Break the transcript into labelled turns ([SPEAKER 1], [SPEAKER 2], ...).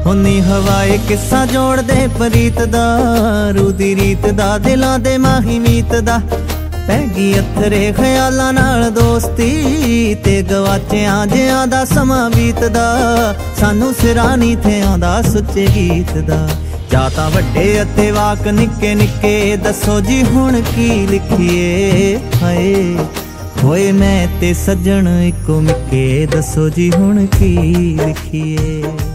[SPEAKER 1] ਹੁੰਨੀ ਹਵਾਏ ਕਿੱਸਾ ਜੋੜਦੇ ਪ੍ਰੀਤ ਦਾ, ਰੂ ਦੀ ਰੀਤ ਦਾ, ਦਿਲਾਂ ਦੇ ਮਾਹੀ ਮੀਤ ਦਾ। ਪੈ ਗਈ ਅਥਰੇ ਖਿਆਲਾਂ ਨਾਲ ਦੋਸਤੀ, ਤੇ ਗਵਾਚਿਆਂ ਜਿਆਂ ਦਾ ਸਮਾਂ ਬੀਤਦਾ। ਸਾਨੂੰ ਸਿਰਾਂ ਨੀ ਥੇ ਆਉਂਦਾ ਸੁੱਚੇ ਗੀਤ ਦਾ। ਜਾਂ ਤਾਂ ਵੱਡੇ ਅਤੇ ਵਾਕ ਨਿੱਕੇ ਨਿੱਕੇ, ਦੱਸੋ ਜੀ ਹੁਣ ਕੀ ਲਿਖੀਏ। ਹਾਏ ਹੋਏ ਮੈਂ ਤੇ ਸੱਜਣ ਇੱਕੋ ਮਿੱਕੇ, ਦੱਸੋ ਜੀ ਹੁਣ ਕੀ ਲਿਖੀਏ।